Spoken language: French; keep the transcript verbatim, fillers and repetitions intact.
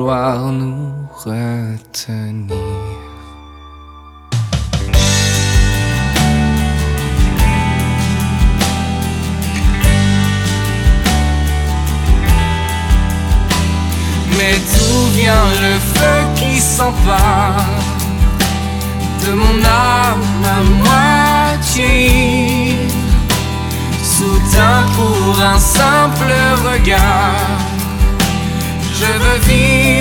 vouloir nous retenir. Mais d'où vient le feu qui s'empare de mon âme à moitié? Soudain pour un simple regard, je veux vivre